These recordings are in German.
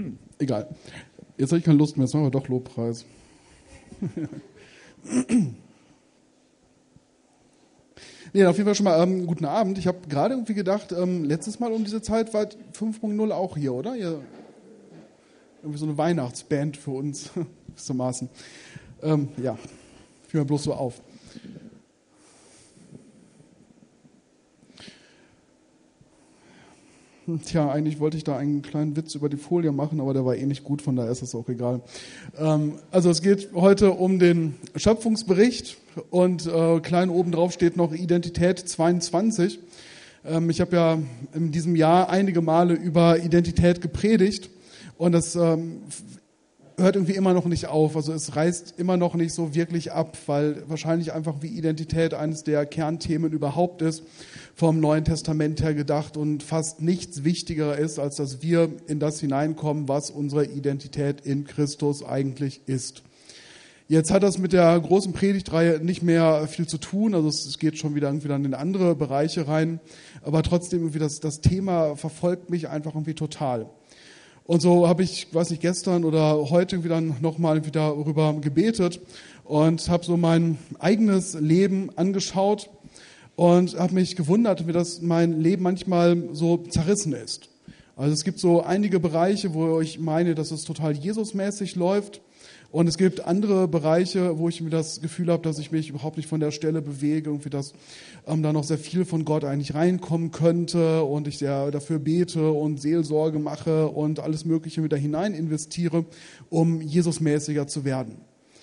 Egal. Jetzt habe ich keine Lust mehr, jetzt machen wir doch Lobpreis. Nee, auf jeden Fall schon mal guten Abend. Ich habe gerade irgendwie gedacht, letztes Mal um diese Zeit war 5.0 auch hier, oder? Ihr, irgendwie so eine Weihnachtsband für uns, bis zum Maßen. Ja, fiel mir bloß so auf. Tja, eigentlich wollte ich da einen kleinen Witz über die Folie machen, aber der war eh nicht gut, von daher ist es auch egal. Also es geht heute um den Schöpfungsbericht und klein oben drauf steht noch Identität 22. Ich habe ja in diesem Jahr einige Male über Identität gepredigt und das hört irgendwie immer noch nicht auf. Also es reißt immer noch nicht so wirklich ab, weil wahrscheinlich einfach wie Identität eines der Kernthemen überhaupt ist, vom Neuen Testament her gedacht und fast nichts wichtiger ist, als dass wir in das hineinkommen, was unsere Identität in Christus eigentlich ist. Jetzt hat das mit der großen Predigtreihe nicht mehr viel zu tun, also es geht schon wieder irgendwie dann in andere Bereiche rein, aber trotzdem irgendwie das Thema verfolgt mich einfach irgendwie total. Und so habe ich, weiß nicht, gestern oder heute irgendwie dann nochmal wieder darüber gebetet und habe so mein eigenes Leben angeschaut und habe mich gewundert, wie das mein Leben manchmal so zerrissen ist. Also es gibt so einige Bereiche, wo ich meine, dass es total Jesusmäßig läuft. Und es gibt andere Bereiche, wo ich mir das Gefühl habe, dass ich mich überhaupt nicht von der Stelle bewege, irgendwie dass da noch sehr viel von Gott eigentlich reinkommen könnte und ich sehr dafür bete und Seelsorge mache und alles Mögliche wieder hinein investiere, um Jesusmäßiger zu werden.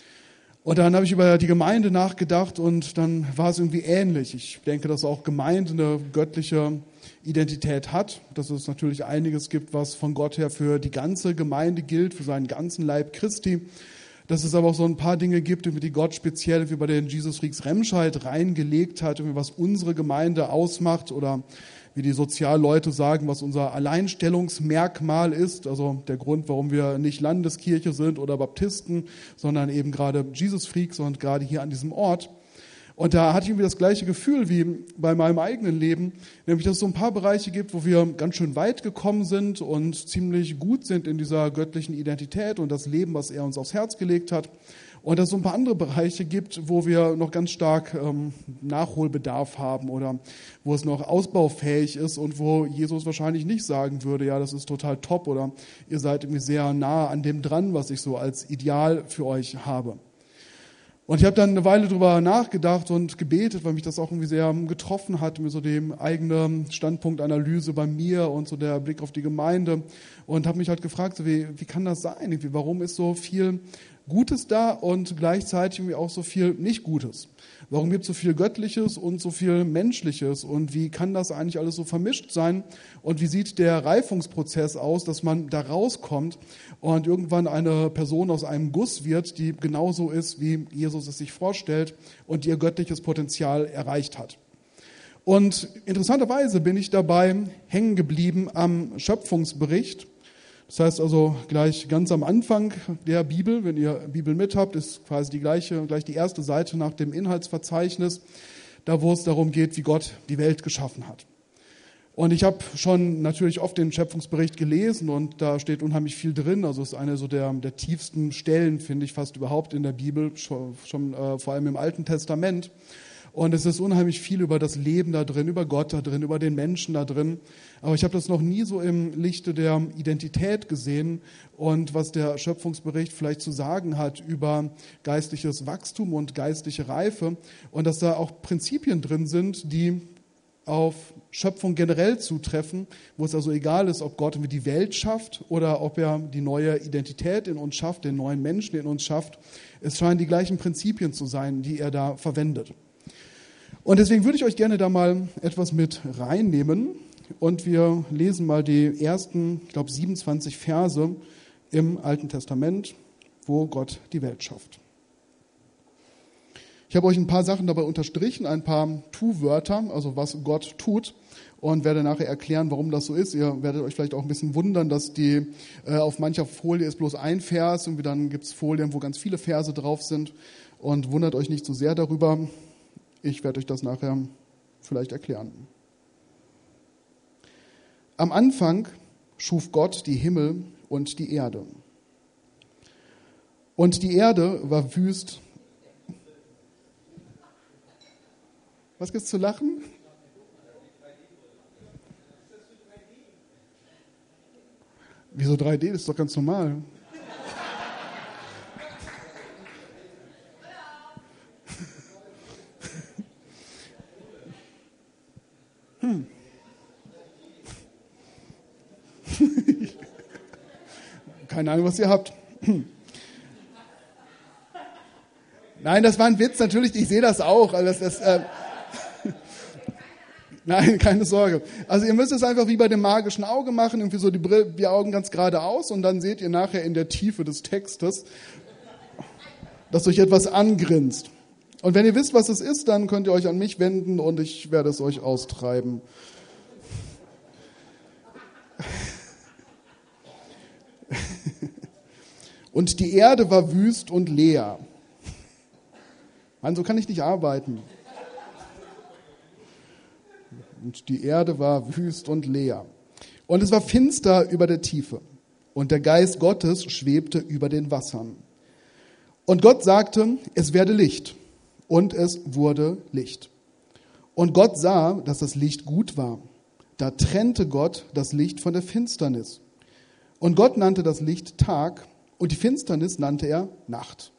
Und dann habe ich über die Gemeinde nachgedacht und dann war es irgendwie ähnlich. Ich denke, dass auch Gemeinde eine göttliche Identität hat, dass es natürlich einiges gibt, was von Gott her für die ganze Gemeinde gilt, für seinen ganzen Leib Christi. Dass es aber auch so ein paar Dinge gibt, die Gott speziell wie bei den Jesus Freaks Remscheid reingelegt hat, was unsere Gemeinde ausmacht oder wie die Sozialleute sagen, was unser Alleinstellungsmerkmal ist. Also der Grund, warum wir nicht Landeskirche sind oder Baptisten, sondern eben gerade Jesus Freaks und gerade hier an diesem Ort. Und da hatte ich irgendwie das gleiche Gefühl wie bei meinem eigenen Leben, nämlich dass es so ein paar Bereiche gibt, wo wir ganz schön weit gekommen sind und ziemlich gut sind in dieser göttlichen Identität und das Leben, was er uns aufs Herz gelegt hat. Und dass es so ein paar andere Bereiche gibt, wo wir noch ganz stark Nachholbedarf haben oder wo es noch ausbaufähig ist und wo Jesus wahrscheinlich nicht sagen würde, ja, das ist total top oder ihr seid irgendwie sehr nah an dem dran, was ich so als Ideal für euch habe. Und ich habe dann eine Weile drüber nachgedacht und gebetet, weil mich das auch irgendwie sehr getroffen hat, mit so dem eigenen Standpunktanalyse bei mir und so der Blick auf die Gemeinde. Und habe mich halt gefragt, so wie kann das sein? Irgendwie, warum ist so viel Gutes da und gleichzeitig irgendwie auch so viel Nicht-Gutes? Warum gibt es so viel Göttliches und so viel Menschliches? Und wie kann das eigentlich alles so vermischt sein? Und wie sieht der Reifungsprozess aus, dass man da rauskommt und irgendwann eine Person aus einem Guss wird, die genauso ist, wie Jesus es sich vorstellt und die ihr göttliches Potenzial erreicht hat? Und interessanterweise bin ich dabei hängen geblieben am Schöpfungsbericht. Das heißt also gleich ganz am Anfang der Bibel, wenn ihr Bibel mit habt, ist quasi gleich die erste Seite nach dem Inhaltsverzeichnis, da wo es darum geht, wie Gott die Welt geschaffen hat. Und ich habe schon natürlich oft den Schöpfungsbericht gelesen und da steht unheimlich viel drin. Also es ist eine so der tiefsten Stellen, finde ich, fast überhaupt in der Bibel, schon vor allem im Alten Testament. Und es ist unheimlich viel über das Leben da drin, über Gott da drin, über den Menschen da drin. Aber ich habe das noch nie so im Lichte der Identität gesehen und was der Schöpfungsbericht vielleicht zu sagen hat über geistliches Wachstum und geistliche Reife. Und dass da auch Prinzipien drin sind, die auf Schöpfung generell zutreffen, wo es also egal ist, ob Gott die Welt schafft oder ob er die neue Identität in uns schafft, den neuen Menschen in uns schafft. Es scheinen die gleichen Prinzipien zu sein, die er da verwendet. Und deswegen würde ich euch gerne da mal etwas mit reinnehmen und wir lesen mal die ersten, 27 Verse im Alten Testament, wo Gott die Welt schafft. Ich habe euch ein paar Sachen dabei unterstrichen, ein paar Tu-Wörter, also was Gott tut und werde nachher erklären, warum das so ist. Ihr werdet euch vielleicht auch ein bisschen wundern, dass die auf mancher Folie ist bloß ein Vers und dann gibt es Folien, wo ganz viele Verse drauf sind und wundert euch nicht so sehr darüber. Ich werde euch das nachher vielleicht erklären. Am Anfang schuf Gott die Himmel und die Erde. Und die Erde war wüst. Was gibt's zu lachen? Wieso 3D? Das ist doch ganz normal. Keine Ahnung, was ihr habt. Nein, das war ein Witz, natürlich, ich sehe das auch. Also Nein, keine Sorge. Also ihr müsst es einfach wie bei dem magischen Auge machen, irgendwie so die Augen ganz geradeaus und dann seht ihr nachher in der Tiefe des Textes, dass euch etwas angrinst. Und wenn ihr wisst, was es ist, dann könnt ihr euch an mich wenden und ich werde es euch austreiben. Und die Erde war wüst und leer. Mann, so kann ich nicht arbeiten. Und die Erde war wüst und leer. Und es war finster über der Tiefe. Und der Geist Gottes schwebte über den Wassern. Und Gott sagte, es werde Licht. Und es wurde Licht. Und Gott sah, dass das Licht gut war. Da trennte Gott das Licht von der Finsternis. Und Gott nannte das Licht Tag und die Finsternis nannte er Nacht.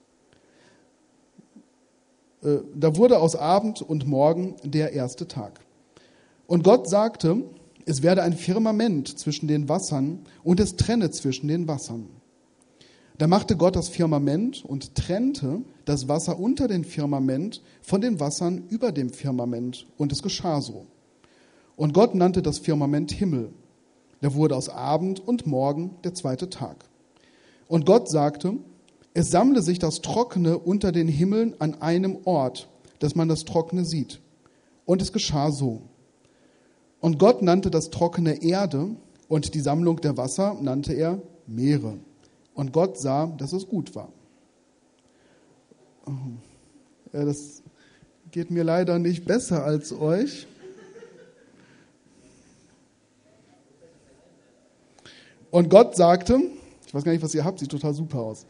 Da wurde aus Abend und Morgen der erste Tag. Und Gott sagte, es werde ein Firmament zwischen den Wassern und es trenne zwischen den Wassern. Da machte Gott das Firmament und trennte das Wasser unter dem Firmament von den Wassern über dem Firmament. Und es geschah so. Und Gott nannte das Firmament Himmel. Da wurde aus Abend und Morgen der zweite Tag. Und Gott sagte, es sammle sich das Trockene unter den Himmeln an einem Ort, dass man das Trockene sieht. Und es geschah so. Und Gott nannte das Trockene Erde und die Sammlung der Wasser nannte er Meere. Und Gott sah, dass es gut war. Ja, das geht mir leider nicht besser als euch. Und Gott sagte, ich weiß gar nicht, was ihr habt, sieht total super aus.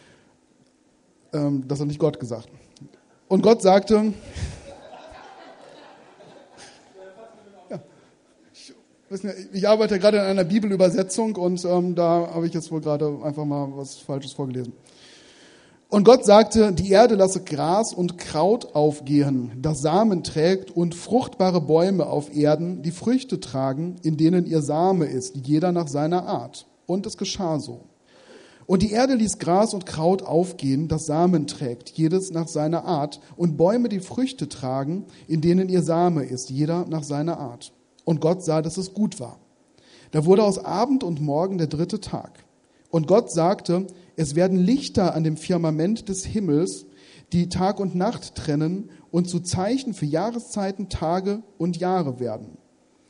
Das hat nicht Gott gesagt. Und Gott sagte, ich arbeite gerade in einer Bibelübersetzung und da habe ich jetzt wohl gerade einfach mal was Falsches vorgelesen. Und Gott sagte, die Erde lasse Gras und Kraut aufgehen, das Samen trägt und fruchtbare Bäume auf Erden, die Früchte tragen, in denen ihr Same ist, jeder nach seiner Art. Und es geschah so. Und die Erde ließ Gras und Kraut aufgehen, das Samen trägt, jedes nach seiner Art, und Bäume, die Früchte tragen, in denen ihr Same ist, jeder nach seiner Art. Und Gott sah, dass es gut war. Da wurde aus Abend und Morgen der dritte Tag. Und Gott sagte, es werden Lichter an dem Firmament des Himmels, die Tag und Nacht trennen und zu Zeichen für Jahreszeiten, Tage und Jahre werden.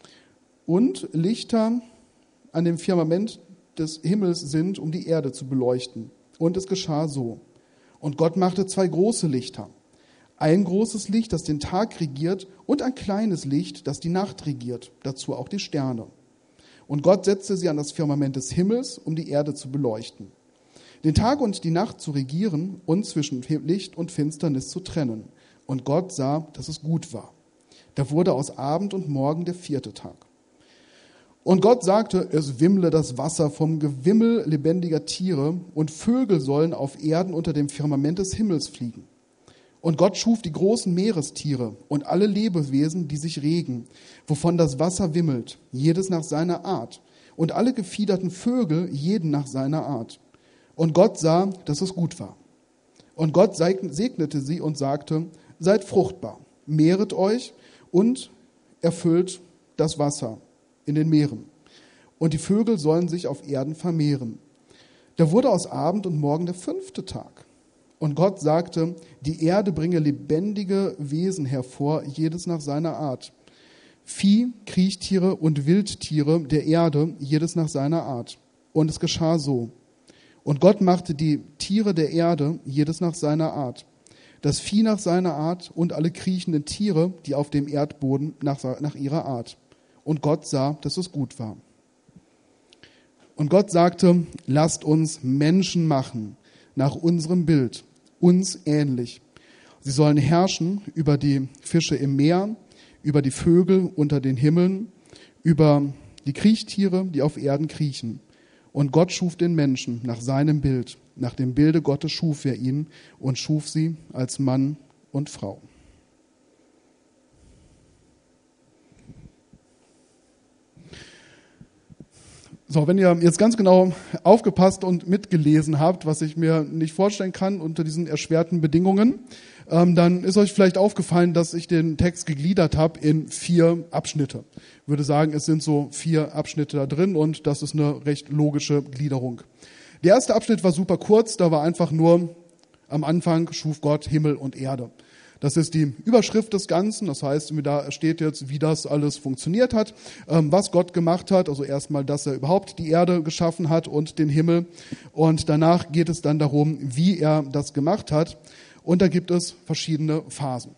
Und Lichter an dem Firmament des Himmels sind, um die Erde zu beleuchten. Und es geschah so. Und Gott machte 2 große Lichter. Ein großes Licht, das den Tag regiert, und ein kleines Licht, das die Nacht regiert, dazu auch die Sterne. Und Gott setzte sie an das Firmament des Himmels, um die Erde zu beleuchten, den Tag und die Nacht zu regieren und zwischen Licht und Finsternis zu trennen. Und Gott sah, dass es gut war. Da wurde aus Abend und Morgen der 4. Tag. Und Gott sagte, es wimmle das Wasser vom Gewimmel lebendiger Tiere und Vögel sollen auf Erden unter dem Firmament des Himmels fliegen. Und Gott schuf die großen Meerestiere und alle Lebewesen, die sich regen, wovon das Wasser wimmelt, jedes nach seiner Art, und alle gefiederten Vögel, jeden nach seiner Art. Und Gott sah, dass es gut war. Und Gott segnete sie und sagte, seid fruchtbar, mehret euch und erfüllt das Wasser in den Meeren. Und die Vögel sollen sich auf Erden vermehren. Da wurde aus Abend und Morgen der 5. Tag. Und Gott sagte, die Erde bringe lebendige Wesen hervor, jedes nach seiner Art. Vieh, Kriechtiere und Wildtiere der Erde, jedes nach seiner Art. Und es geschah so. Und Gott machte die Tiere der Erde, jedes nach seiner Art. Das Vieh nach seiner Art und alle kriechenden Tiere, die auf dem Erdboden nach ihrer Art. Und Gott sah, dass es gut war. Und Gott sagte, lasst uns Menschen machen, nach unserem Bild, uns ähnlich. Sie sollen herrschen über die Fische im Meer, über die Vögel unter den Himmeln, über die Kriechtiere, die auf Erden kriechen. Und Gott schuf den Menschen nach seinem Bild. Nach dem Bilde Gottes schuf er ihn und schuf sie als Mann und Frau. So, wenn ihr jetzt ganz genau aufgepasst und mitgelesen habt, was ich mir nicht vorstellen kann unter diesen erschwerten Bedingungen, dann ist euch vielleicht aufgefallen, dass ich den Text gegliedert habe in 4 Abschnitte. Ich würde sagen, es sind so 4 Abschnitte da drin und das ist eine recht logische Gliederung. Der erste Abschnitt war super kurz, da war einfach nur, am Anfang schuf Gott Himmel und Erde. Das ist die Überschrift des Ganzen, das heißt, da steht jetzt, wie das alles funktioniert hat, was Gott gemacht hat, also erstmal, dass er überhaupt die Erde geschaffen hat und den Himmel und danach geht es dann darum, wie er das gemacht hat und da gibt es verschiedene Phasen.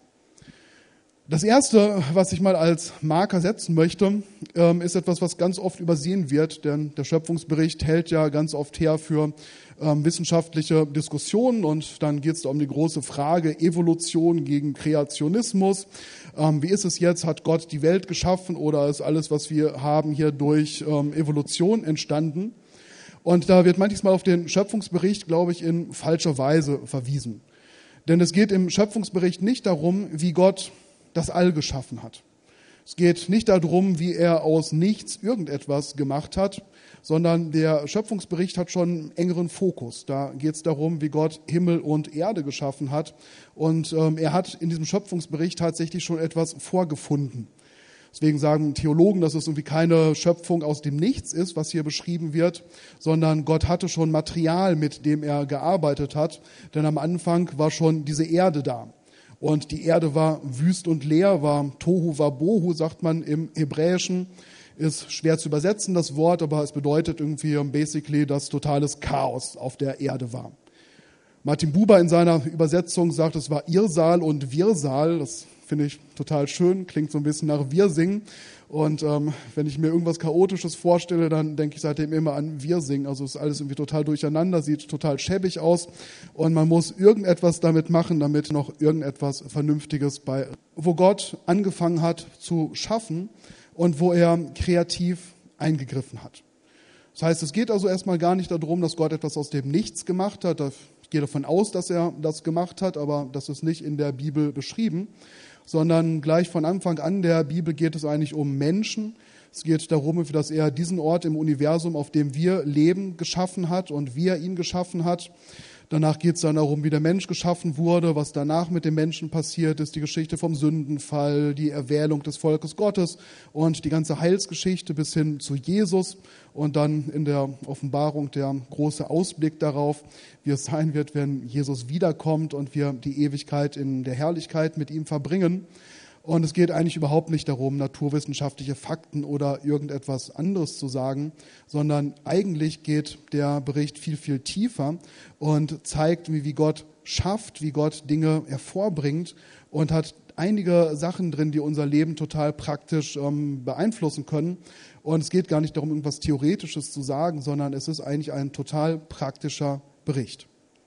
Das erste, was ich mal als Marker setzen möchte, ist etwas, was ganz oft übersehen wird, denn der Schöpfungsbericht hält ja ganz oft her für wissenschaftliche Diskussionen und dann geht es um die große Frage Evolution gegen Kreationismus. Wie ist es jetzt? Hat Gott die Welt geschaffen oder ist alles, was wir haben, hier durch Evolution entstanden? Und da wird manchmal auf den Schöpfungsbericht, glaube ich, in falscher Weise verwiesen. Denn es geht im Schöpfungsbericht nicht darum, wie Gott das All geschaffen hat. Es geht nicht darum, wie er aus nichts irgendetwas gemacht hat, sondern der Schöpfungsbericht hat schon einen engeren Fokus. Da geht es darum, wie Gott Himmel und Erde geschaffen hat. Und er hat in diesem Schöpfungsbericht tatsächlich schon etwas vorgefunden. Deswegen sagen Theologen, dass es irgendwie keine Schöpfung aus dem Nichts ist, was hier beschrieben wird, sondern Gott hatte schon Material, mit dem er gearbeitet hat. Denn am Anfang war schon diese Erde da. Und die Erde war wüst und leer, war Tohu Wabohu, sagt man im Hebräischen. Ist schwer zu übersetzen, das Wort, aber es bedeutet irgendwie basically, dass totales Chaos auf der Erde war. Martin Buber in seiner Übersetzung sagt, es war Irrsal und Wirrsal. Das finde ich total schön, klingt so ein bisschen nach Wirsing. Und wenn ich mir irgendwas Chaotisches vorstelle, dann denke ich seitdem immer an Wirsing. Also ist alles irgendwie total durcheinander, sieht total schäbig aus. Und man muss irgendetwas damit machen, damit noch irgendetwas Vernünftiges wo Gott angefangen hat zu schaffen und wo er kreativ eingegriffen hat. Das heißt, es geht also erstmal gar nicht darum, dass Gott etwas aus dem Nichts gemacht hat. Ich gehe davon aus, dass er das gemacht hat, aber das ist nicht in der Bibel beschrieben, sondern gleich von Anfang an der Bibel geht es eigentlich um Menschen. Es geht darum, dass er diesen Ort im Universum, auf dem wir leben, geschaffen hat und wie er ihn geschaffen hat. Danach geht es dann darum, wie der Mensch geschaffen wurde, was danach mit dem Menschen passiert ist, die Geschichte vom Sündenfall, die Erwählung des Volkes Gottes und die ganze Heilsgeschichte bis hin zu Jesus und dann in der Offenbarung der große Ausblick darauf, wie es sein wird, wenn Jesus wiederkommt und wir die Ewigkeit in der Herrlichkeit mit ihm verbringen. Und es geht eigentlich überhaupt nicht darum, naturwissenschaftliche Fakten oder irgendetwas anderes zu sagen, sondern eigentlich geht der Bericht viel, viel tiefer und zeigt, wie Gott schafft, wie Gott Dinge hervorbringt und hat einige Sachen drin, die unser Leben total praktisch beeinflussen können. Und es geht gar nicht darum, irgendwas Theoretisches zu sagen, sondern es ist eigentlich ein total praktischer Bericht.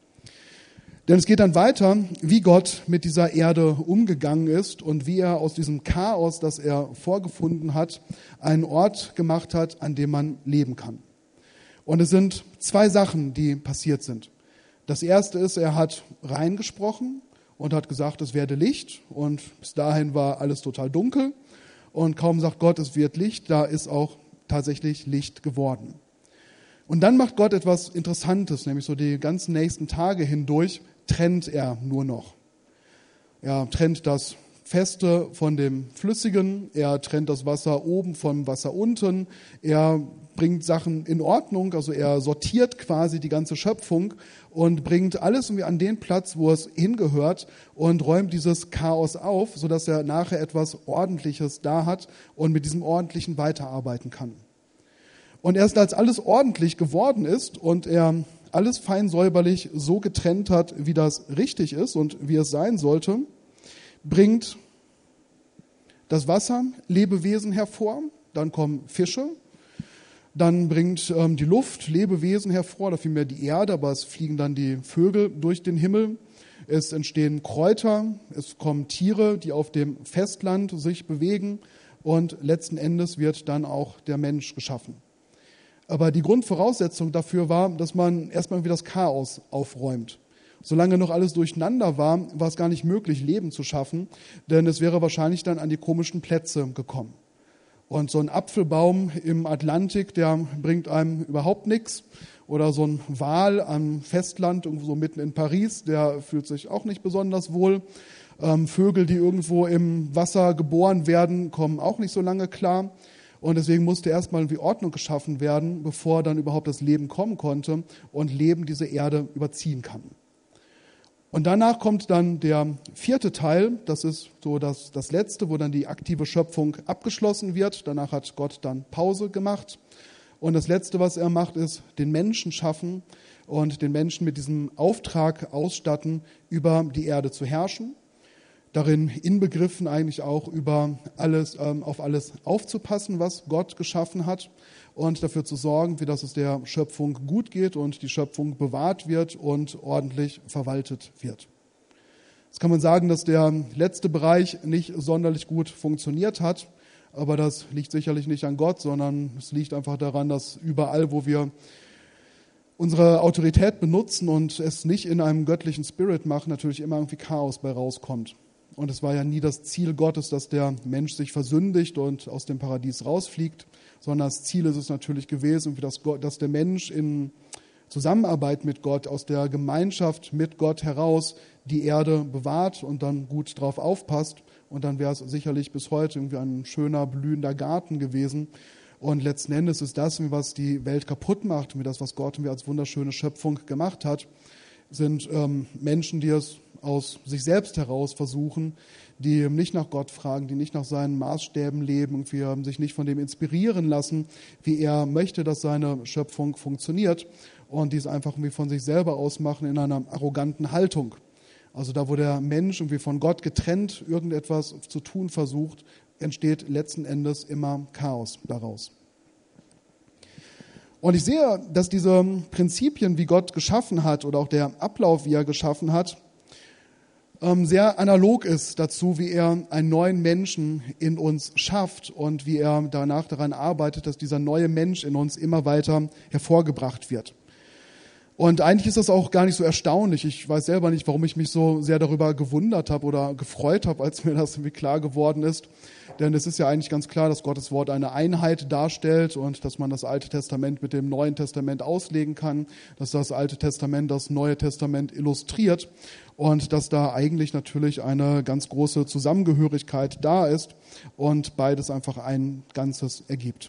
Denn es geht dann weiter, wie Gott mit dieser Erde umgegangen ist und wie er aus diesem Chaos, das er vorgefunden hat, einen Ort gemacht hat, an dem man leben kann. Und es sind 2 Sachen, die passiert sind. Das erste ist, er hat reingesprochen und hat gesagt, es werde Licht. Und bis dahin war alles total dunkel. Und kaum sagt Gott, es wird Licht, da ist auch tatsächlich Licht geworden. Und dann macht Gott etwas Interessantes, nämlich so die ganzen nächsten Tage hindurch trennt er nur noch. Er trennt das Feste von dem Flüssigen, er trennt das Wasser oben vom Wasser unten, er bringt Sachen in Ordnung, also er sortiert quasi die ganze Schöpfung und bringt alles irgendwie an den Platz, wo es hingehört und räumt dieses Chaos auf, sodass er nachher etwas Ordentliches da hat und mit diesem Ordentlichen weiterarbeiten kann. Und erst als alles ordentlich geworden ist und er alles fein säuberlich so getrennt hat, wie das richtig ist und wie es sein sollte, bringt das Wasser Lebewesen hervor, dann kommen Fische, Dann bringt die Luft Lebewesen hervor, oder vielmehr die Erde, aber es fliegen dann die Vögel durch den Himmel. Es entstehen Kräuter, es kommen Tiere, die auf dem Festland sich bewegen und letzten Endes wird dann auch der Mensch geschaffen. Aber die Grundvoraussetzung dafür war, dass man erstmal irgendwie das Chaos aufräumt. Solange noch alles durcheinander war, war es gar nicht möglich, Leben zu schaffen, denn es wäre wahrscheinlich dann an die komischen Plätze gekommen. Und so ein Apfelbaum im Atlantik, der bringt einem überhaupt nichts. Oder so ein Wal am Festland, irgendwo so mitten in Paris, der fühlt sich auch nicht besonders wohl. Vögel, die irgendwo im Wasser geboren werden, kommen auch nicht so lange klar. Und deswegen musste erstmal irgendwie Ordnung geschaffen werden, bevor dann überhaupt das Leben kommen konnte und Leben diese Erde überziehen kann. Und danach kommt dann der 4. Teil, das ist so das Letzte, wo dann die aktive Schöpfung abgeschlossen wird. Danach hat Gott dann Pause gemacht. Und das Letzte, was er macht, ist den Menschen schaffen und den Menschen mit diesem Auftrag ausstatten, über die Erde zu herrschen. Darin inbegriffen eigentlich auch über alles, auf alles aufzupassen, was Gott geschaffen hat. Und dafür zu sorgen, wie dass es der Schöpfung gut geht und die Schöpfung bewahrt wird und ordentlich verwaltet wird. Jetzt kann man sagen, dass der letzte Bereich nicht sonderlich gut funktioniert hat, aber das liegt sicherlich nicht an Gott, sondern es liegt einfach daran, dass überall, wo wir unsere Autorität benutzen und es nicht in einem göttlichen Spirit machen, natürlich immer irgendwie Chaos bei rauskommt. Und es war ja nie das Ziel Gottes, dass der Mensch sich versündigt und aus dem Paradies rausfliegt, sondern das Ziel ist es natürlich gewesen, dass der Mensch in Zusammenarbeit mit Gott, aus der Gemeinschaft mit Gott heraus die Erde bewahrt und dann gut drauf aufpasst. Und dann wäre es sicherlich bis heute irgendwie ein schöner, blühender Garten gewesen. Und letzten Endes ist das, was die Welt kaputt macht, wie das, was Gott als wunderschöne Schöpfung gemacht hat, sind Menschen, die es aus sich selbst heraus versuchen, die nicht nach Gott fragen, die nicht nach seinen Maßstäben leben, irgendwie sich nicht von dem inspirieren lassen, wie er möchte, dass seine Schöpfung funktioniert und die es einfach irgendwie von sich selber aus machen in einer arroganten Haltung. Also da, wo der Mensch irgendwie von Gott getrennt irgendetwas zu tun versucht, entsteht letzten Endes immer Chaos daraus. Und ich sehe, dass diese Prinzipien, wie Gott geschaffen hat oder auch der Ablauf, wie er geschaffen hat, sehr analog ist dazu, wie er einen neuen Menschen in uns schafft und wie er danach daran arbeitet, dass dieser neue Mensch in uns immer weiter hervorgebracht wird. Und eigentlich ist das auch gar nicht so erstaunlich. Ich weiß selber nicht, warum ich mich so sehr darüber gewundert habe oder gefreut habe, als mir das irgendwie klar geworden ist. Denn es ist ja eigentlich ganz klar, dass Gottes Wort eine Einheit darstellt und dass man das Alte Testament mit dem Neuen Testament auslegen kann, dass das Alte Testament das Neue Testament illustriert und dass da eigentlich natürlich eine ganz große Zusammengehörigkeit da ist und beides einfach ein Ganzes ergibt.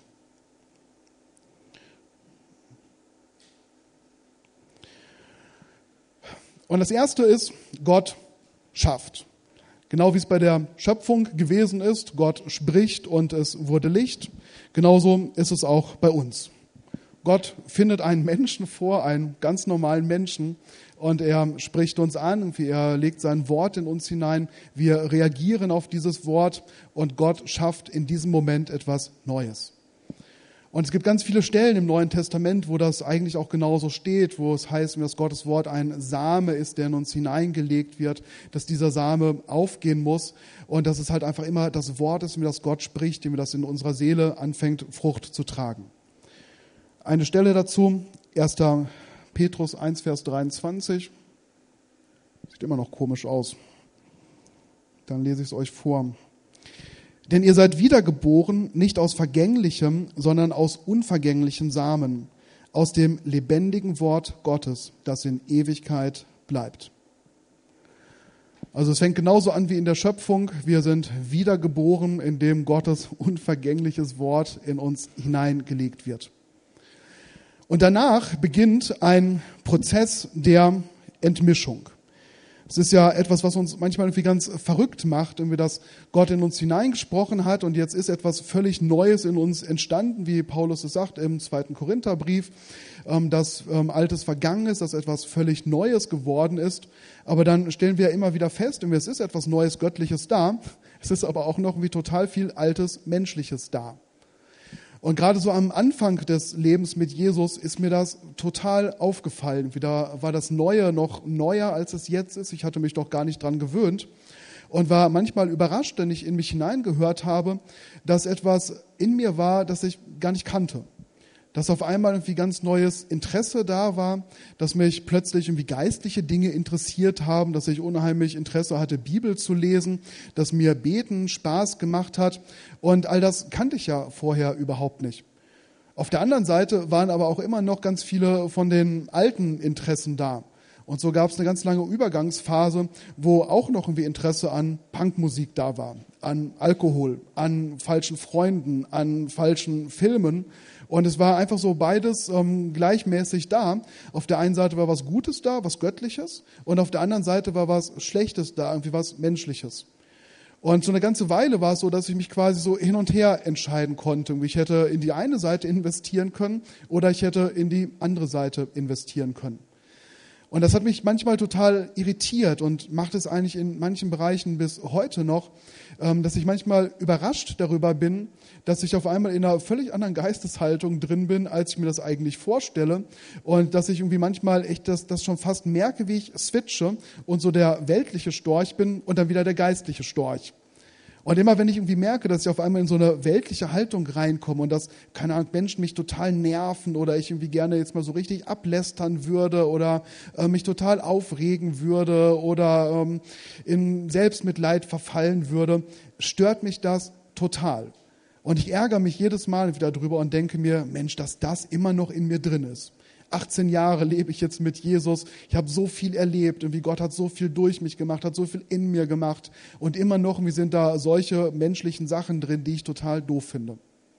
Und das Erste ist, Gott schafft. Genau wie es bei der Schöpfung gewesen ist, Gott spricht und es wurde Licht, genauso ist es auch bei uns. Gott findet einen Menschen vor, einen ganz normalen Menschen, und er spricht uns an, er legt sein Wort in uns hinein, wir reagieren auf dieses Wort und Gott schafft in diesem Moment etwas Neues. Und es gibt ganz viele Stellen im Neuen Testament, wo das eigentlich auch genauso steht, wo es heißt, dass Gottes Wort ein Same ist, der in uns hineingelegt wird, dass dieser Same aufgehen muss und dass es halt einfach immer das Wort ist, wie das Gott spricht, wie das in unserer Seele anfängt, Frucht zu tragen. Eine Stelle dazu, 1. Petrus 1, Vers 23. Sieht immer noch komisch aus. Dann lese ich es euch vor. Denn ihr seid wiedergeboren, nicht aus vergänglichem, sondern aus unvergänglichem Samen, aus dem lebendigen Wort Gottes, das in Ewigkeit bleibt. Also es fängt genauso an wie in der Schöpfung. Wir sind wiedergeboren, indem Gottes unvergängliches Wort in uns hineingelegt wird. Und danach beginnt ein Prozess der Entmischung. Es ist ja etwas, was uns manchmal irgendwie ganz verrückt macht, irgendwie, dass Gott in uns hineingesprochen hat und jetzt ist etwas völlig Neues in uns entstanden, wie Paulus es sagt im 2. Korintherbrief, dass Altes vergangen ist, dass etwas völlig Neues geworden ist. Aber dann stellen wir immer wieder fest, es ist etwas Neues, Göttliches da, es ist aber auch noch irgendwie total viel Altes, Menschliches da. Und gerade so am Anfang des Lebens mit Jesus ist mir das total aufgefallen. Wieder war das Neue noch neuer, als es jetzt ist. Ich hatte mich doch gar nicht dran gewöhnt und war manchmal überrascht, wenn ich in mich hineingehört habe, dass etwas in mir war, das ich gar nicht kannte. Dass auf einmal irgendwie ganz neues Interesse da war, dass mich plötzlich irgendwie geistliche Dinge interessiert haben, dass ich unheimlich Interesse hatte, Bibel zu lesen, dass mir Beten Spaß gemacht hat. Und all das kannte ich ja vorher überhaupt nicht. Auf der anderen Seite waren aber auch immer noch ganz viele von den alten Interessen da. Und so gab es eine ganz lange Übergangsphase, wo auch noch irgendwie Interesse an Punkmusik da war, an Alkohol, an falschen Freunden, an falschen Filmen. Und es war einfach so beides gleichmäßig da. Auf der einen Seite war was Gutes da, was Göttliches, und auf der anderen Seite war was Schlechtes da, irgendwie was Menschliches. Und so eine ganze Weile war es so, dass ich mich quasi so hin und her entscheiden konnte. Ich hätte in die eine Seite investieren können oder ich hätte in die andere Seite investieren können. Und das hat mich manchmal total irritiert und macht es eigentlich in manchen Bereichen bis heute noch, dass ich manchmal überrascht darüber bin, dass ich auf einmal in einer völlig anderen Geisteshaltung drin bin, als ich mir das eigentlich vorstelle. Und dass ich irgendwie manchmal echt das schon fast merke, wie ich switche und so der weltliche Storch bin und dann wieder der geistliche Storch. Und immer wenn ich irgendwie merke, dass ich auf einmal in so eine weltliche Haltung reinkomme und dass, keine Ahnung, Menschen mich total nerven oder ich irgendwie gerne jetzt mal so richtig ablästern würde oder mich total aufregen würde oder in Selbstmitleid verfallen würde, stört mich das total. Und ich ärgere mich jedes Mal wieder drüber und denke mir, Mensch, dass das immer noch in mir drin ist. 18 Jahre lebe ich jetzt mit Jesus. Ich habe so viel erlebt und wie Gott hat so viel durch mich gemacht, hat so viel in mir gemacht. Und immer noch, wie sind da solche menschlichen Sachen drin, die ich total doof finde.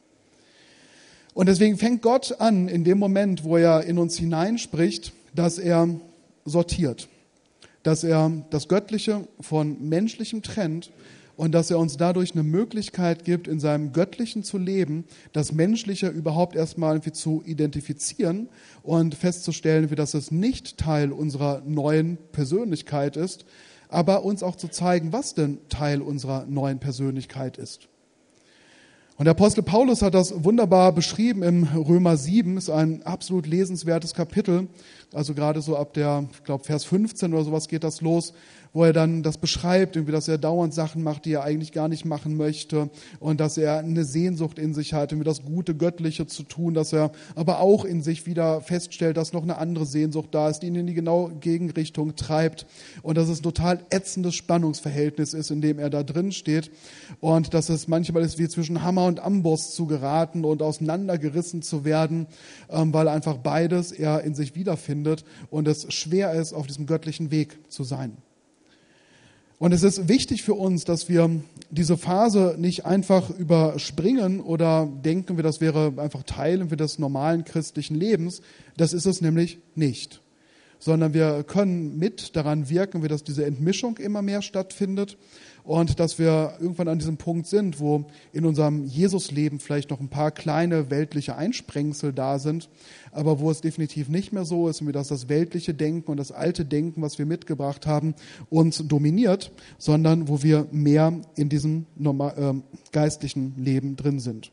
Und deswegen fängt Gott an, in dem Moment, wo er in uns hineinspricht, dass er sortiert. Dass er das Göttliche von Menschlichem trennt. Und dass er uns dadurch eine Möglichkeit gibt, in seinem Göttlichen zu leben, das Menschliche überhaupt erstmal irgendwie zu identifizieren und festzustellen, wie dass es nicht Teil unserer neuen Persönlichkeit ist, aber uns auch zu zeigen, was denn Teil unserer neuen Persönlichkeit ist. Und der Apostel Paulus hat das wunderbar beschrieben im Römer 7, ist ein absolut lesenswertes Kapitel, also gerade so ab der, ich glaube, Vers 15 oder sowas geht das los, wo er dann das beschreibt, irgendwie, dass er dauernd Sachen macht, die er eigentlich gar nicht machen möchte und dass er eine Sehnsucht in sich hat, irgendwie das Gute, Göttliche zu tun, dass er aber auch in sich wieder feststellt, dass noch eine andere Sehnsucht da ist, die ihn in die genau Gegenrichtung treibt und dass es ein total ätzendes Spannungsverhältnis ist, in dem er da drin steht und dass es manchmal ist wie zwischen Hammer und Amboss zu geraten und auseinandergerissen zu werden, weil einfach beides er in sich wiederfindet und es schwer ist, auf diesem göttlichen Weg zu sein. Und es ist wichtig für uns, dass wir diese Phase nicht einfach überspringen oder denken wir, das wäre einfach Teil des normalen christlichen Lebens. Das ist es nämlich nicht. Sondern wir können mit daran wirken, dass diese Entmischung immer mehr stattfindet und dass wir irgendwann an diesem Punkt sind, wo in unserem Jesusleben vielleicht noch ein paar kleine weltliche Einsprengsel da sind, aber wo es definitiv nicht mehr so ist, dass das weltliche Denken und das alte Denken, was wir mitgebracht haben, uns dominiert, sondern wo wir mehr in diesem geistlichen Leben drin sind.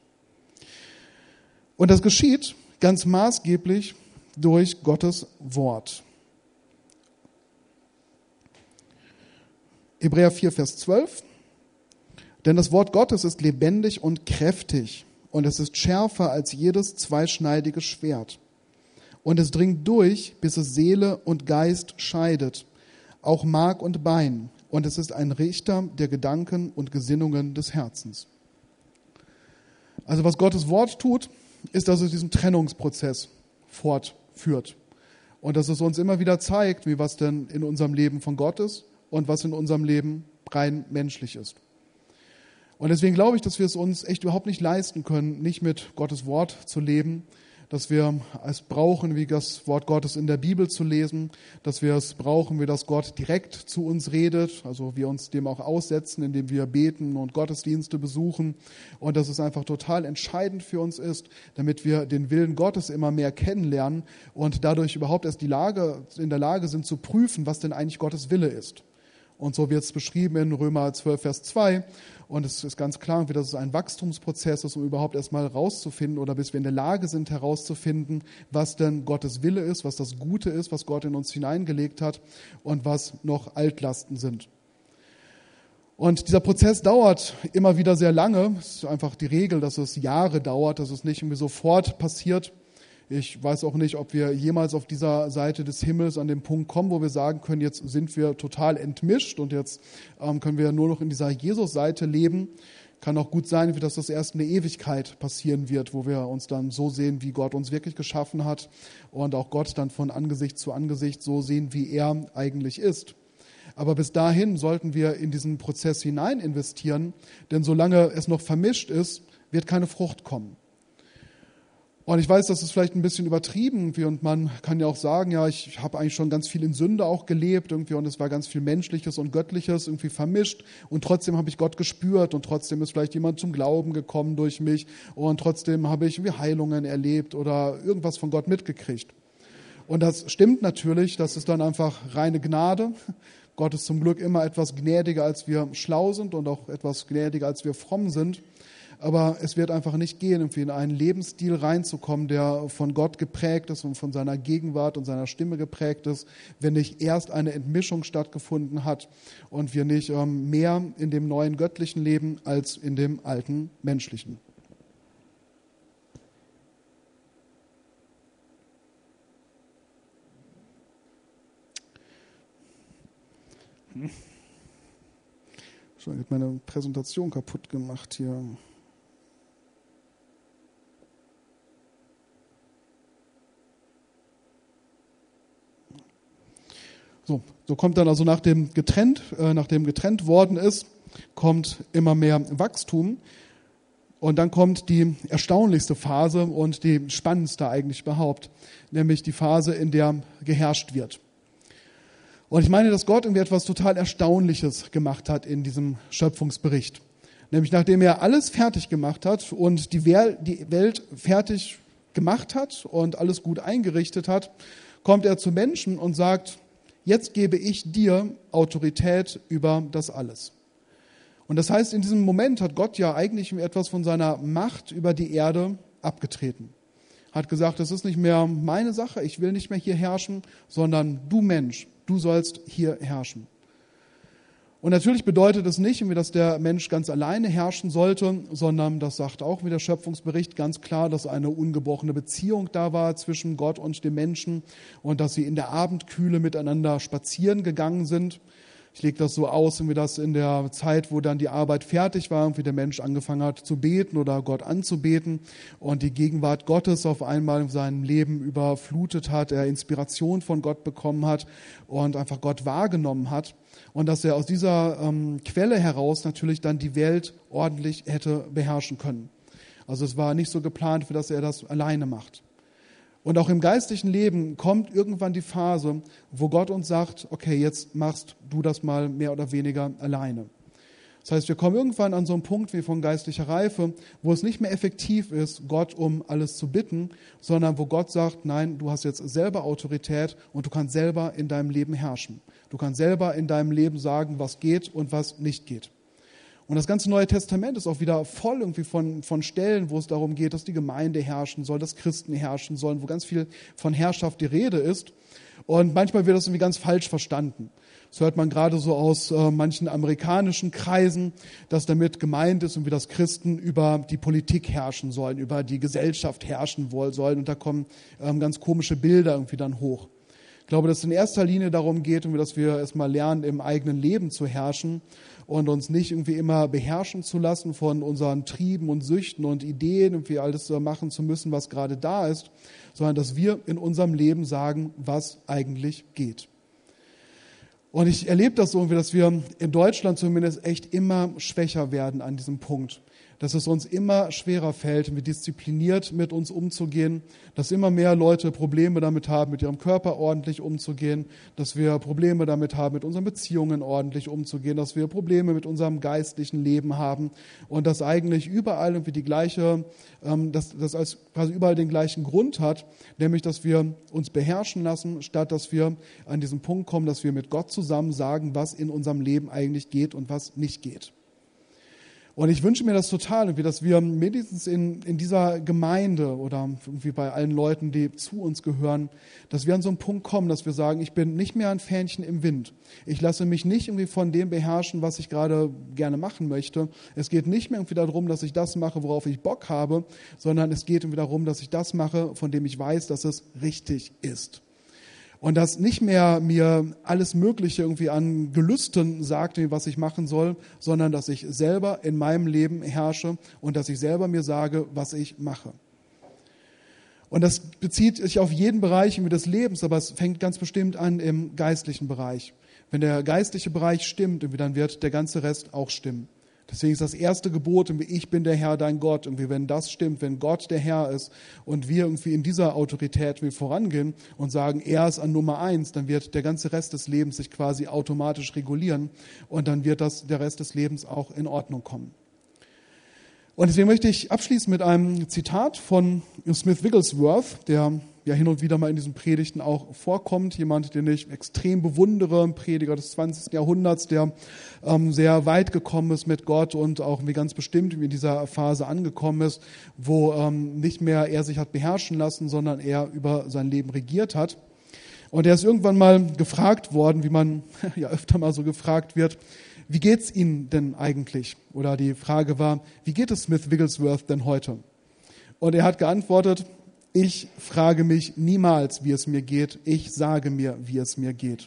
Und das geschieht ganz maßgeblich durch Gottes Wort. Hebräer 4, Vers 12. Denn das Wort Gottes ist lebendig und kräftig und es ist schärfer als jedes zweischneidige Schwert. Und es dringt durch, bis es Seele und Geist scheidet, auch Mark und Bein. Und es ist ein Richter der Gedanken und Gesinnungen des Herzens. Also was Gottes Wort tut, ist, dass es diesen Trennungsprozess fortführt. Und dass es uns immer wieder zeigt, wie was denn in unserem Leben von Gott ist und was in unserem Leben rein menschlich ist. Und deswegen glaube ich, dass wir es uns echt überhaupt nicht leisten können, nicht mit Gottes Wort zu leben, dass wir es brauchen, wie das Wort Gottes in der Bibel zu lesen, dass wir es brauchen, wie das Gott direkt zu uns redet, also wir uns dem auch aussetzen, indem wir beten und Gottesdienste besuchen und dass es einfach total entscheidend für uns ist, damit wir den Willen Gottes immer mehr kennenlernen und dadurch überhaupt erst in der Lage sind zu prüfen, was denn eigentlich Gottes Wille ist. Und so wird es beschrieben in Römer 12, Vers 2. Und es ist ganz klar, dass es ein Wachstumsprozess ist, um überhaupt erstmal rauszufinden oder bis wir in der Lage sind herauszufinden, was denn Gottes Wille ist, was das Gute ist, was Gott in uns hineingelegt hat und was noch Altlasten sind. Und dieser Prozess dauert immer wieder sehr lange. Es ist einfach die Regel, dass es Jahre dauert, dass es nicht irgendwie sofort passiert. Ich weiß auch nicht, ob wir jemals auf dieser Seite des Himmels an den Punkt kommen, wo wir sagen können, jetzt sind wir total entmischt und jetzt können wir nur noch in dieser Jesus-Seite leben. Kann auch gut sein, dass das erst in der Ewigkeit passieren wird, wo wir uns dann so sehen, wie Gott uns wirklich geschaffen hat und auch Gott dann von Angesicht zu Angesicht so sehen, wie er eigentlich ist. Aber bis dahin sollten wir in diesen Prozess hinein investieren, denn solange es noch vermischt ist, wird keine Frucht kommen. Und ich weiß, das ist vielleicht ein bisschen übertrieben und man kann ja auch sagen, ja, ich habe eigentlich schon ganz viel in Sünde auch gelebt und es war ganz viel Menschliches und Göttliches irgendwie vermischt und trotzdem habe ich Gott gespürt und trotzdem ist vielleicht jemand zum Glauben gekommen durch mich und trotzdem habe ich irgendwie Heilungen erlebt oder irgendwas von Gott mitgekriegt. Und das stimmt natürlich, das ist dann einfach reine Gnade. Gott ist zum Glück immer etwas gnädiger, als wir schlau sind und auch etwas gnädiger, als wir fromm sind. Aber es wird einfach nicht gehen, irgendwie in einen Lebensstil reinzukommen, der von Gott geprägt ist und von seiner Gegenwart und seiner Stimme geprägt ist, wenn nicht erst eine Entmischung stattgefunden hat und wir nicht mehr in dem neuen göttlichen leben als in dem alten menschlichen. Schon, ich habe meine Präsentation kaputt gemacht hier. So kommt dann also nachdem getrennt worden ist, kommt immer mehr Wachstum und dann kommt die erstaunlichste Phase und die spannendste eigentlich überhaupt, nämlich die Phase, in der geherrscht wird. Und ich meine, dass Gott irgendwie etwas total Erstaunliches gemacht hat in diesem Schöpfungsbericht. Nämlich nachdem er alles fertig gemacht hat und die Welt fertig gemacht hat und alles gut eingerichtet hat, kommt er zu Menschen und sagt, jetzt gebe ich dir Autorität über das alles. Und das heißt, in diesem Moment hat Gott ja eigentlich etwas von seiner Macht über die Erde abgetreten. Hat gesagt, das ist nicht mehr meine Sache, ich will nicht mehr hier herrschen, sondern du Mensch, du sollst hier herrschen. Und natürlich bedeutet es nicht, dass der Mensch ganz alleine herrschen sollte, sondern das sagt auch wieder der Schöpfungsbericht ganz klar, dass eine ungebrochene Beziehung da war zwischen Gott und dem Menschen und dass sie in der Abendkühle miteinander spazieren gegangen sind. Ich lege das so aus, wie das in der Zeit, wo dann die Arbeit fertig war und wie der Mensch angefangen hat zu beten oder Gott anzubeten und die Gegenwart Gottes auf einmal in seinem Leben überflutet hat, er Inspiration von Gott bekommen hat und einfach Gott wahrgenommen hat und dass er aus dieser Quelle heraus natürlich dann die Welt ordentlich hätte beherrschen können. Also es war nicht so geplant, dass er das alleine macht. Und auch im geistlichen Leben kommt irgendwann die Phase, wo Gott uns sagt, okay, jetzt machst du das mal mehr oder weniger alleine. Das heißt, wir kommen irgendwann an so einen Punkt wie von geistlicher Reife, wo es nicht mehr effektiv ist, Gott um alles zu bitten, sondern wo Gott sagt, nein, du hast jetzt selber Autorität und du kannst selber in deinem Leben herrschen. Du kannst selber in deinem Leben sagen, was geht und was nicht geht. Und das ganze Neue Testament ist auch wieder voll irgendwie von Stellen, wo es darum geht, dass die Gemeinde herrschen soll, dass Christen herrschen sollen, wo ganz viel von Herrschaft die Rede ist. Und manchmal wird das irgendwie ganz falsch verstanden. Das hört man gerade so aus manchen amerikanischen Kreisen, dass damit gemeint ist, dass Christen über die Politik herrschen sollen, über die Gesellschaft herrschen sollen. Und da kommen ganz komische Bilder irgendwie dann hoch. Ich glaube, dass es in erster Linie darum geht, dass wir erstmal lernen, im eigenen Leben zu herrschen und uns nicht irgendwie immer beherrschen zu lassen von unseren Trieben und Süchten und Ideen, irgendwie alles machen zu müssen, was gerade da ist, sondern dass wir in unserem Leben sagen, was eigentlich geht. Und ich erlebe das so, dass wir in Deutschland zumindest echt immer schwächer werden an diesem Punkt. dass es uns immer schwerer fällt, wie diszipliniert mit uns umzugehen, dass immer mehr Leute Probleme damit haben, mit ihrem Körper ordentlich umzugehen, dass wir Probleme damit haben, mit unseren Beziehungen ordentlich umzugehen, dass wir Probleme mit unserem geistlichen Leben haben und dass eigentlich überall irgendwie die gleiche, dass das als quasi überall den gleichen Grund hat, nämlich dass wir uns beherrschen lassen, statt dass wir an diesen Punkt kommen, dass wir mit Gott zusammen sagen, was in unserem Leben eigentlich geht und was nicht geht. Und ich wünsche mir das total, irgendwie, dass wir mindestens in dieser Gemeinde oder irgendwie bei allen Leuten, die zu uns gehören, dass wir an so einen Punkt kommen, dass wir sagen, ich bin nicht mehr ein Fähnchen im Wind. Ich lasse mich nicht irgendwie von dem beherrschen, was ich gerade gerne machen möchte. Es geht nicht mehr irgendwie darum, dass ich das mache, worauf ich Bock habe, sondern es geht irgendwie darum, dass ich das mache, von dem ich weiß, dass es richtig ist. Und dass nicht mehr mir alles Mögliche irgendwie an Gelüsten sagt, was ich machen soll, sondern dass ich selber in meinem Leben herrsche und dass ich selber mir sage, was ich mache. Und das bezieht sich auf jeden Bereich des Lebens, aber es fängt ganz bestimmt an im geistlichen Bereich. Wenn der geistliche Bereich stimmt, dann wird der ganze Rest auch stimmen. Deswegen ist das erste Gebot, ich bin der Herr, dein Gott. Wenn das stimmt, wenn Gott der Herr ist und wir irgendwie in dieser Autorität vorangehen und sagen, er ist an Nummer 1, dann wird der ganze Rest des Lebens sich quasi automatisch regulieren und dann wird der Rest des Lebens auch in Ordnung kommen. Und deswegen möchte ich abschließen mit einem Zitat von Smith Wigglesworth, der ja hin und wieder mal in diesen Predigten auch vorkommt. Jemand, den ich extrem bewundere, ein Prediger des 20. Jahrhunderts, der sehr weit gekommen ist mit Gott und auch ganz bestimmt in dieser Phase angekommen ist, wo nicht mehr er sich hat beherrschen lassen, sondern er über sein Leben regiert hat. Und er ist irgendwann mal gefragt worden, wie man ja öfter mal so gefragt wird, wie geht's Ihnen denn eigentlich? Oder die Frage war, wie geht es Smith Wigglesworth denn heute? Und er hat geantwortet, ich frage mich niemals, wie es mir geht. Ich sage mir, wie es mir geht.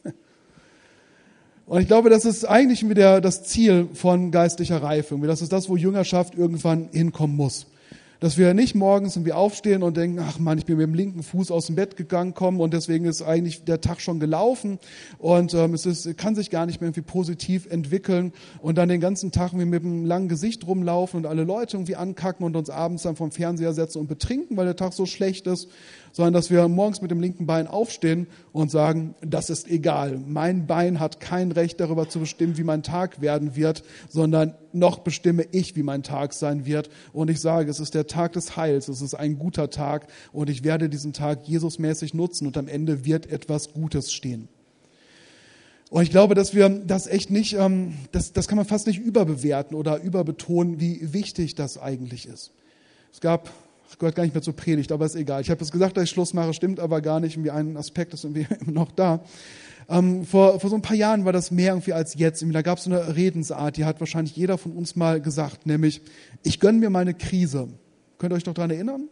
Und ich glaube, das ist eigentlich wieder das Ziel von geistlicher Reife. Das ist das, wo Jüngerschaft irgendwann hinkommen muss. Dass wir nicht morgens irgendwie aufstehen und denken, ach Mann, ich bin mit dem linken Fuß aus dem Bett gegangen kommen und deswegen ist eigentlich der Tag schon gelaufen und kann sich gar nicht mehr irgendwie positiv entwickeln und dann den ganzen Tag irgendwie mit einem langen Gesicht rumlaufen und alle Leute irgendwie ankacken und uns abends dann vom Fernseher setzen und betrinken, weil der Tag so schlecht ist, sondern dass wir morgens mit dem linken Bein aufstehen und sagen, das ist egal. Mein Bein hat kein Recht darüber zu bestimmen, wie mein Tag werden wird, sondern noch bestimme ich, wie mein Tag sein wird. Und ich sage, es ist der Tag des Heils, es ist ein guter Tag und ich werde diesen Tag Jesusmäßig nutzen und am Ende wird etwas Gutes stehen. Und ich glaube, dass wir das echt nicht, das kann man fast nicht überbewerten oder überbetonen, wie wichtig das eigentlich ist. Es gehört gar nicht mehr zur Predigt, aber ist egal. Ich habe es gesagt, dass ich Schluss mache, stimmt aber gar nicht. Irgendwie ein Aspekt ist irgendwie immer noch da. Vor so ein paar Jahren war das mehr irgendwie als jetzt. Da gab es so eine Redensart, die hat wahrscheinlich jeder von uns mal gesagt, nämlich, ich gönne mir mal eine Krise. Könnt ihr euch noch daran erinnern?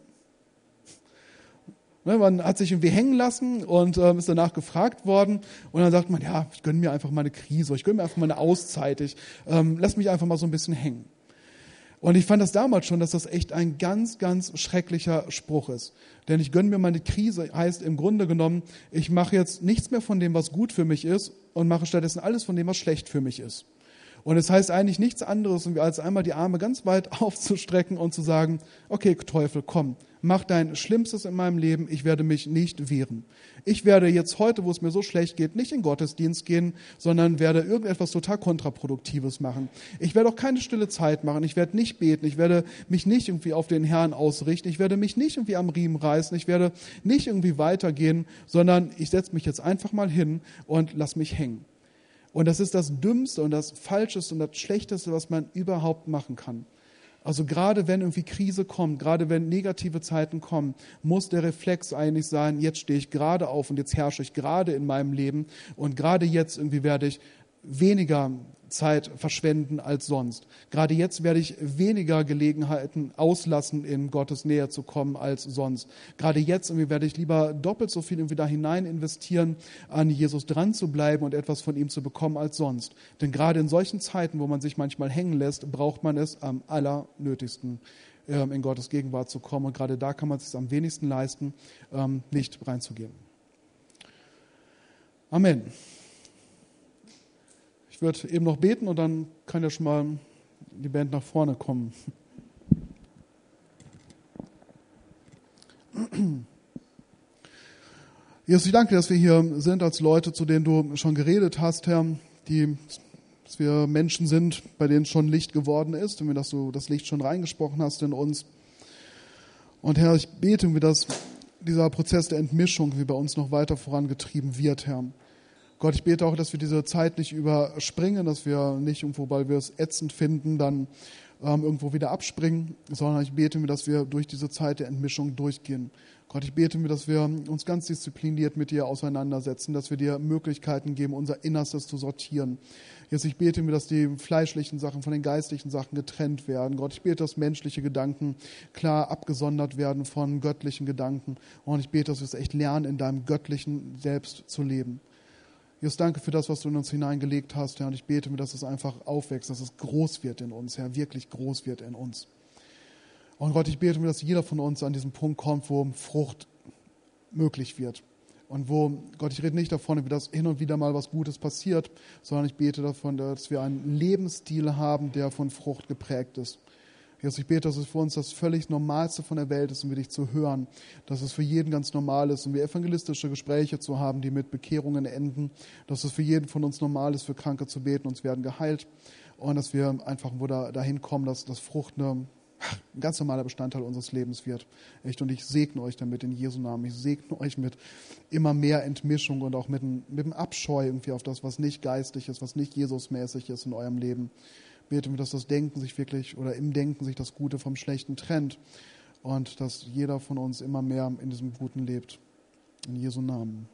Man hat sich irgendwie hängen lassen und ist danach gefragt worden und dann sagt man, ja, ich gönne mir einfach mal eine Krise, ich gönne mir einfach mal eine Auszeit, ich lass mich einfach mal so ein bisschen hängen. Und ich fand das damals schon, dass das echt ein ganz, ganz schrecklicher Spruch ist. Denn ich gönne mir meine Krise, heißt im Grunde genommen, ich mache jetzt nichts mehr von dem, was gut für mich ist und mache stattdessen alles von dem, was schlecht für mich ist. Und es heißt eigentlich nichts anderes, als einmal die Arme ganz weit aufzustrecken und zu sagen, okay, Teufel, komm, mach dein Schlimmstes in meinem Leben, ich werde mich nicht wehren. Ich werde jetzt heute, wo es mir so schlecht geht, nicht in den Gottesdienst gehen, sondern werde irgendetwas total Kontraproduktives machen. Ich werde auch keine stille Zeit machen, ich werde nicht beten, ich werde mich nicht irgendwie auf den Herrn ausrichten, ich werde mich nicht irgendwie am Riemen reißen, ich werde nicht irgendwie weitergehen, sondern ich setze mich jetzt einfach mal hin und lass mich hängen. Und das ist das Dümmste und das Falscheste und das Schlechteste, was man überhaupt machen kann. Also gerade wenn irgendwie Krise kommt, gerade wenn negative Zeiten kommen, muss der Reflex eigentlich sein, jetzt stehe ich gerade auf und jetzt herrsche ich gerade in meinem Leben und gerade jetzt irgendwie werde ich weniger Zeit verschwenden als sonst. Gerade jetzt werde ich weniger Gelegenheiten auslassen, in Gottes Nähe zu kommen als sonst. Gerade jetzt irgendwie werde ich lieber doppelt so viel irgendwie da hinein investieren, an Jesus dran zu bleiben und etwas von ihm zu bekommen als sonst. Denn gerade in solchen Zeiten, wo man sich manchmal hängen lässt, braucht man es am allernötigsten, in Gottes Gegenwart zu kommen. Und gerade da kann man es sich am wenigsten leisten, nicht reinzugehen. Amen. Ich würde eben noch beten und dann kann ja schon mal die Band nach vorne kommen. Jesus, ich danke dir, dass wir hier sind als Leute, zu denen du schon geredet hast, Herr, dass wir Menschen sind, bei denen schon Licht geworden ist und dass du das Licht schon reingesprochen hast in uns. Und Herr, ich bete, dass dieser Prozess der Entmischung wie bei uns noch weiter vorangetrieben wird, Herr. Gott, ich bete auch, dass wir diese Zeit nicht überspringen, dass wir nicht irgendwo, weil wir es ätzend finden, dann irgendwo wieder abspringen, sondern ich bete mir, dass wir durch diese Zeit der Entmischung durchgehen. Gott, ich bete mir, dass wir uns ganz diszipliniert mit dir auseinandersetzen, dass wir dir Möglichkeiten geben, unser Innerstes zu sortieren. Jetzt, ich bete mir, dass die fleischlichen Sachen von den geistlichen Sachen getrennt werden. Gott, ich bete, dass menschliche Gedanken klar abgesondert werden von göttlichen Gedanken. Und ich bete, dass wir es echt lernen, in deinem göttlichen Selbst zu leben. Jesus, danke für das, was du in uns hineingelegt hast, Herr. Und ich bete mir, dass es einfach aufwächst, dass es groß wird in uns, Herr, wirklich groß wird in uns. Und Gott, ich bete mir, dass jeder von uns an diesen Punkt kommt, wo Frucht möglich wird. Und wo, Gott, ich rede nicht davon, dass hin und wieder mal was Gutes passiert, sondern ich bete davon, dass wir einen Lebensstil haben, der von Frucht geprägt ist. Jesus, ich bete, dass es für uns das völlig Normalste von der Welt ist, um dich zu hören, dass es für jeden ganz normal ist, um evangelistische Gespräche zu haben, die mit Bekehrungen enden, dass es für jeden von uns normal ist, für Kranke zu beten, uns werden geheilt und dass wir einfach dahin kommen, dass Frucht ein ganz normaler Bestandteil unseres Lebens wird. Echt, und ich segne euch damit in Jesu Namen. Ich segne euch mit immer mehr Entmischung und auch mit dem Abscheu irgendwie auf das, was nicht geistlich ist, was nicht Jesusmäßig ist in eurem Leben. Bete mir, dass das Denken sich wirklich oder im Denken sich das Gute vom Schlechten trennt und dass jeder von uns immer mehr in diesem Guten lebt. In Jesu Namen.